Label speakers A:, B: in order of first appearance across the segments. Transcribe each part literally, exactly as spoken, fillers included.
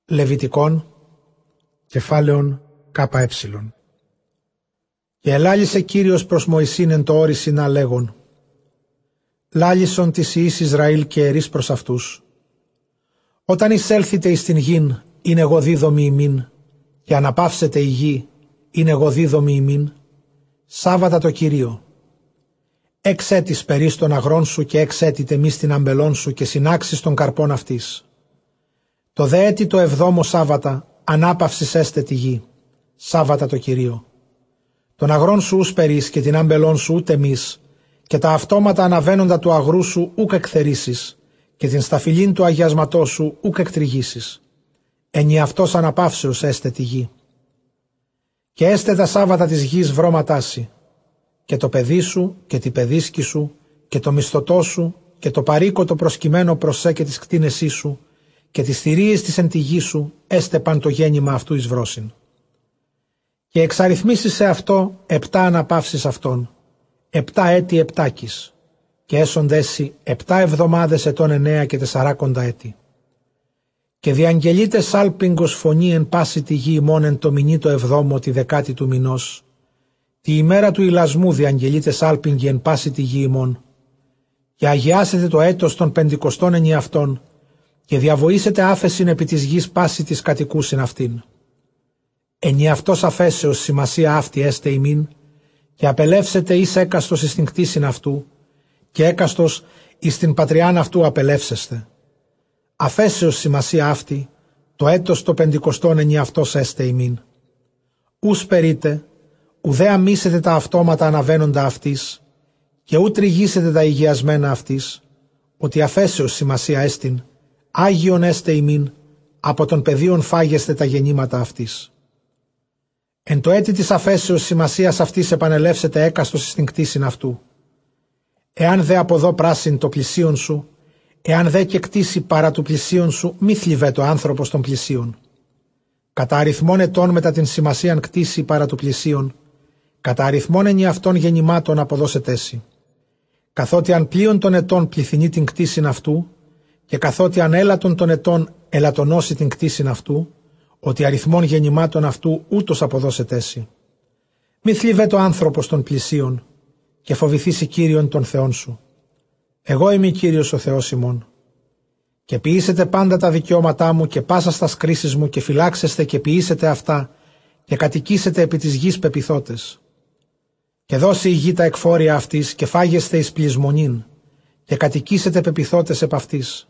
A: Λεβιτικών, κεφάλαιον ΚΕ. Και ελάλησε Κύριος προς Μωυσήν εν το όρη Σινά λέγον: λάλησον της ιής Ισραήλ και ερείς προς αυτούς. Όταν εισέλθετε εις την γην, είναι εγώ δίδομη ημίν, και αναπαύσετε η γη, είναι εγώ δίδομη ημίν, Σάββατα το Κυρίο. Έξ έτης περίς των αγρών σου και έξ έτη τεμείς την αμπελών σου και συνάξεις των καρπών αυτής. Το δε έτη το εβδόμο Σάββατα, ανάπαυσης έστε τη γη, Σάββατα το Κυρίο. Τον αγρών σου ους περίς και την αμπελών σου ούτε μης, και τα αυτόματα αναβαίνοντα του αγρού σου ούκ εκθερίσεις, και την σταφυλήν του αγιασματός σου ούκ εκτριγήσεις. Ενι αυτός αναπαύσεως έστε τη γη. Και έστε τα Σάββατα της γης βρώματάσι, και το παιδί σου και τη παιδίσκη σου και το μισθωτό σου και το παρήκοτο προσκυμένο προσέ και τις κτίνεσή σου και τις θηρίες της εν τη γη σου έστε παν το γέννημα αυτού εις βρόσιν. Και εξαριθμίσεις σε αυτό επτά αναπαύσεις αυτών, επτά έτη επτάκης, και έσονται έσυ επτά εβδομάδες ετών εννέα και τεσσαράκοντα έτη. Και διαγγελείται σάλπιγγος φωνή εν πάση τη γη ημών εν το μηνύ το εβδόμο τη δεκάτη του μηνός. Τη ημέρα του ηλασμού διαγγελείται σάλπιγγι εν πάση τη γη ημών. Και αγιάσετε το έτος των πεντηκοστών ενιαυτών, και διαβοήσετε άφεσιν επί της γης πάση της κατοικούσιν αυτήν. Ενιαυτός αφέσεως σημασία αυτή έστε ημίν, και απελεύσετε εις έκαστος εις την κτήσιν αυτού, και έκαστος εις την πατριάν αυτού απελεύσεστε. Αφέσεως σημασία αυτή, το έτος το πεντηκοστών ενιαυτός έστε ημίν. Ους περίτε, ουδέ αμίσετε τα αυτόματα αναβαίνοντα αυτής, και ου τριγίσετε τα υγιασμένα αυτής, ότι αφέσεως σημασία έστιν, Άγιον έστε ημίν, από των πεδίων φάγεστε τα γεννήματα αυτής. Εν το έτη της αφέσεως σημασίας αυτής επανελεύσετε έκαστος στην κτήσιν αυτού. Εάν δε αποδώ πράσιν το πλησίον σου, εάν δε και κτήσει παρά του πλησίον σου, μη θλιβέ το άνθρωπος των πλησίων. Κατά αριθμών ετών μετά την σημασίαν κτήσει παρά του πλησίον, κατά αριθμών ενιαυτών γεννημάτων αποδώσετε έσυ. Καθότι αν πλοίον των ετών πληθυνεί την κτήσιν αυτού, και καθότι αν έλατον των ετών ελαττονώσει την κτήσιν αυτού, ότι αριθμών γεννημάτων αυτού ούτως αποδώσετε έσυ. Μη θλιβέ το άνθρωπος των πλησίων, και φοβηθήσει Κύριον των Θεών σου. Εγώ είμαι Κύριος ο Θεός ημών. Και ποιήσετε πάντα τα δικαιώματά μου και πάσα στα κρίσεις μου και φυλάξεστε και ποιήσετε αυτά και κατοικήσετε επί της γης πεποιθότες. Και δώσει η γη τα εκφόρια αυτής και φάγεστε εις πλεισμονήν και κατοικήσετε πεποιθότες επ' αυτής.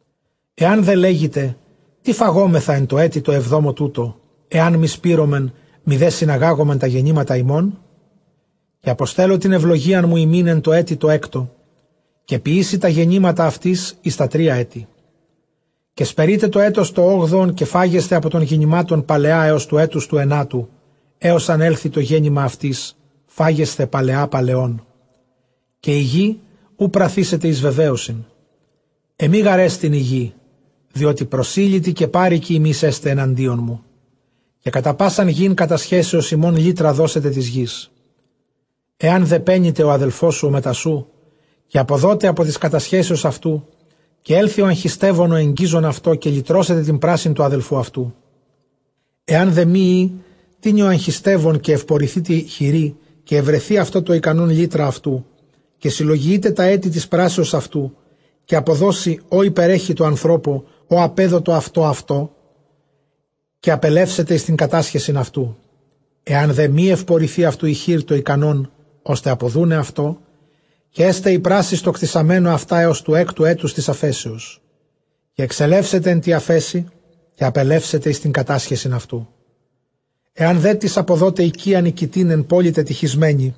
A: Εάν δε λέγετε, τι φαγόμεθα εν το έτη το εβδόμο τούτο, εάν μη σπήρωμεν, μη δε συναγάγομεν τα γεννήματα ημών, και αποστέλω την ευλογίαν μου ημίν εν το έτη το έκτο, και ποιήσει τα γεννήματα αυτής εις τα τρία έτη. Και σπερείτε το έτος το όγδοον και φάγεστε από των γεννημάτων παλαιά έως του έτους του ενάτου, έως αν έλθει το γέννημα αυτής, φάγεστε παλαιά παλαιών. Και η γη ου πραθήσετε εις βεβαίωσιν. Εμεί γαρέστην η γη, διότι προσήλυτη και πάρικοι ημείς έστε εναντίον μου. Και κατά πάσαν γην κατασχέσεως ημών λύτρα δώσετε της γης. Εάν δε πένιτε ο αδελφός σου μετά σου, και αποδότε από τις κατασχέσεως αυτού, και έλθει ο αγχιστεύων ο εγγίζων αυτό και λυτρώσετε την πράσιν του αδελφού αυτού. Εάν δε μη τίνει ο αγχιστεύων και ευπορηθεί τη χειρή, και ευρεθεί αυτό το ικανόν λύτρα αυτού, και συλλογιείται τα έτη της πράσεως αυτού, και αποδώσει ο υπερέχει το ανθρώπο, ο απέδοτο αυτό αυτό, και απελεύσετε στην κατάσχεσιν αυτού. Εάν δε μη ευπορηθεί αυτού η χείρ το ικανόν, ώστε αποδούνε αυτό, και έστε η πράση στο κτισαμένο αυτά έως του έκτου έτους της αφέσεως. Και εξελεύσετε εν τη αφέση, και απελεύσετε εις την κατάσχεσιν αυτού. Εάν δε της αποδότε οικία νικητήν εν πόλη τετυχισμένη,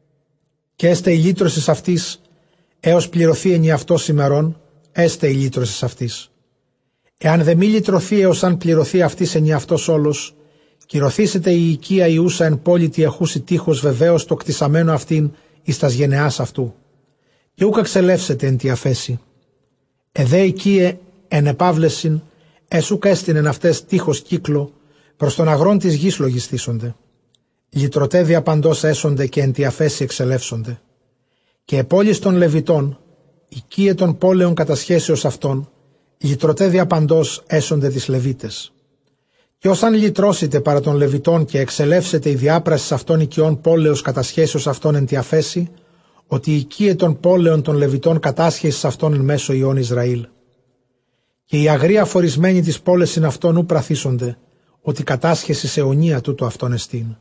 A: και έστε η λύτρωσης αυτής, έως πληρωθεί ενιαυτός ημερών, έστε η λύτρωσης αυτής. Εάν δε μη λυτρωθεί έως αν πληρωθεί αυτής ενιαυτός όλος, κυρωθήσετε η οικία ιούσα εν πόλη τη εχούση τείχος βεβαίως το κτισαμένο αυτήν εις τας γενεάς αυτού. Και ούκα ξελεύσετε εν τη αφέση. Εδέ οικίε εν επάβλεσιν, εσούκα έστειν εν αυτές τείχος κύκλο, προς τον αγρόν της γης λογιστήσονται. Λυτρωτέ διαπαντός έσονται και εν τη αφέση εξελεύσονται. Και επόλεις των Λεβιτών, οικίε των πόλεων κατασχέσεως αυτών, λυτρωτέ διαπαντός έσονται τις Λεβίτες. Και όσαν λυτρώσετε παρά των Λεβιτών και εξελεύσετε η διάπραση αυτών οικειών πόλεως κατασχέσεως αυτών εν τη αφέση, ότι η οικίε των πόλεων των Λεβιτών κατάσχεσης αυτών εν μέσω Υιών Ισραήλ. Και οι αγροί αφορισμένοι της πόλεσιν αυτών ου πραθήσονται, ότι κατάσχεσης αιωνία τούτο αυτόν εστίν.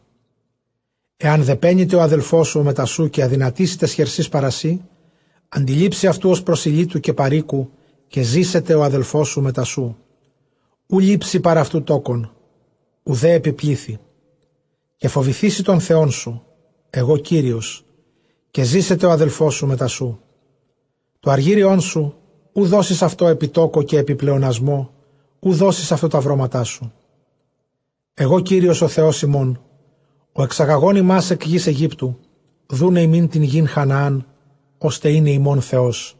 A: Εάν δε πένεται ο αδελφός σου μετά σου και αδυνατήσει τες χερσής παρασύ, αντιλήψει αυτού ως προσιλήτου και παροίκου και ζήσετε ο αδελφός σου μετά σου. Ου λείψει παρά αυτού τόκον, ουδέ επιπλήθη. Και φοβηθήσει τον Θεόν σου, εγώ Κύριος, και ζήσετε ο αδελφός σου μετά σου. Το αργύριόν σου, ου δώσεις αυτό επιτόκο και επιπλεονασμό, ου δώσεις αυτό τα βρώματά σου. Εγώ Κύριος ο Θεός ημών, ο εξαγαγών ημάς εκ γης Αιγύπτου, δούνε ημίν την γην Χαναάν, ώστε είναι ημών Θεός.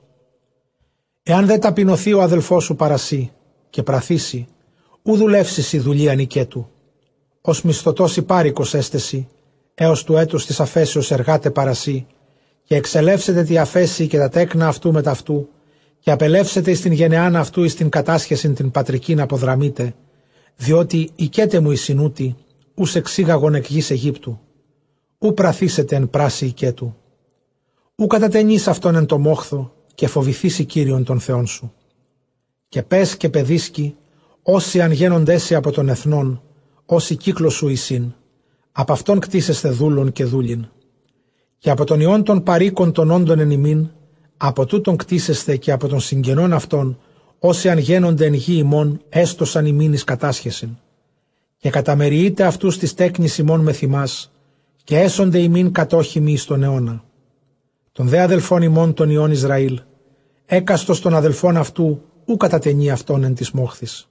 A: Εάν δεν ταπεινωθεί ο αδελφός σου παρασύ και πραθήσει, ου δουλεύσεις η δουλεία νικέτου. Ως μισθωτός υπάρικος έστεση, έως του έτους της αφέσεως εργάτε παρασύ, και εξελεύσετε τη αφέση και τα τέκνα αυτού μετ' αυτού, και απελεύσετε εις την γενεάν αυτού εις την κατάσχεσιν την πατρικήν αποδραμείτε, διότι οικέτε μου η συνούτη, ους εξήγαγον εκ γης Αιγύπτου, ου πραθήσετε εν πράση οικέτου. Ου κατατενείς αυτόν εν το μόχθο, και φοβηθήσει Κύριον τον Θεόν σου. Και πες και παιδίσκει, όσοι αν γένοντέσαι από των εθνών, όσοι κύκλο σου εισήν, απ' αυτόν κτίσεστε δούλων και δούλην. Και από τον ιόν των παροίκων των όντων εν ημίν, από τούτον κτίσεστε και από των συγγενών αυτών, όσοι αν γένονται εν γη ημών, έστωσαν ημίν εις κατάσχεσιν. Και καταμεριείτε αυτούς της τέκνης ημών με θυμάς, και έσονται ημίν κατόχημοι εις τον αιώνα. Των δε αδελφών ημών των ιών Ισραήλ, έκαστος των αδελφών αυτού, ου κατατενεί αυτόν εν της μόχθης.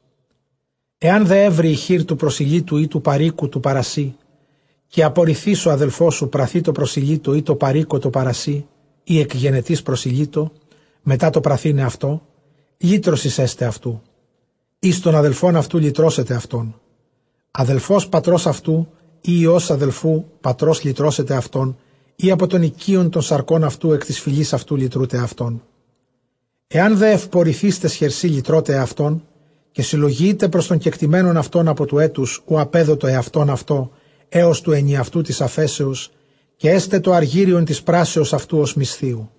A: Εάν δε έβρει η χείρ του προσιλήτου ή του παροίκου του παρασύ, και απορριθείς ο αδελφός σου πραθεί το προσιλήτο ή το παροίκο το παρασύ, ή εκγενετής προσιλήτο, μετά το πραθήνε αυτό, λύτρωσης έστε αυτού. Εις των αδελφών αυτού λυτρώσετε αυτόν. Αδελφός πατρός αυτού, ή ιός αδελφού πατρός λυτρώσετε αυτόν, ή από τον οικείον των σαρκών αυτού εκ της φυλής αυτού λυτρούτε αυτόν. Εάν δε ευπορηθείστε χερσί λυτρώτε αυτόν, και συλλογείτε προς τον κεκτημένον αυτόν από του έτους, ου απέδωτο εαυτόν αυτό, έως του ενιαυτού της αφέσεως, και έστε το αργύριον της πράσεως αυτού ως μισθίου.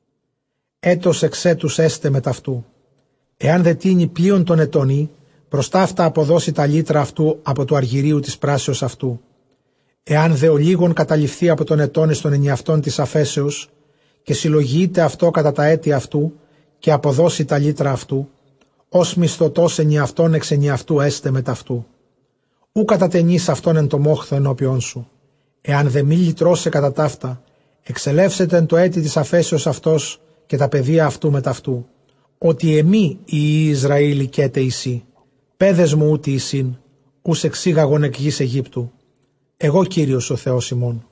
A: Έτος εξ έτους έστε μετ' αυτού. Εάν δε τίνει πλοίον τον ετώνη, προς ταύτα αποδώσει τα λίτρα αυτού από του αργυρίου της πράσεως αυτού. Εάν δε ο λίγον καταληφθεί από τον ετώνη στον ενιαυτόν της αφέσεως, και συλλογείται αυτό κατά τα έτη αυτού, και αποδώσει τα λίτρα αυτού, ως μισθωτός ενιαυτόν εξ ενιαυτού έστε μετ' αυτού. Ου κατατενείς αυτόν εν το μόχθο ενώπιον σου. Εάν δε μη λυτρώσε κατά ταύτα, εξελεύσετε εν το έτη της αφέσεως αυτός και τα παιδεία αυτού μετ' αυτού, ότι εμεί οι Ισραήλ οικέτε εσύ, πέδες μου ούτι εισήν, ους εξήγαγον εκ γης Αιγύπτου. Εγώ Κύριος ο Θεός ημών.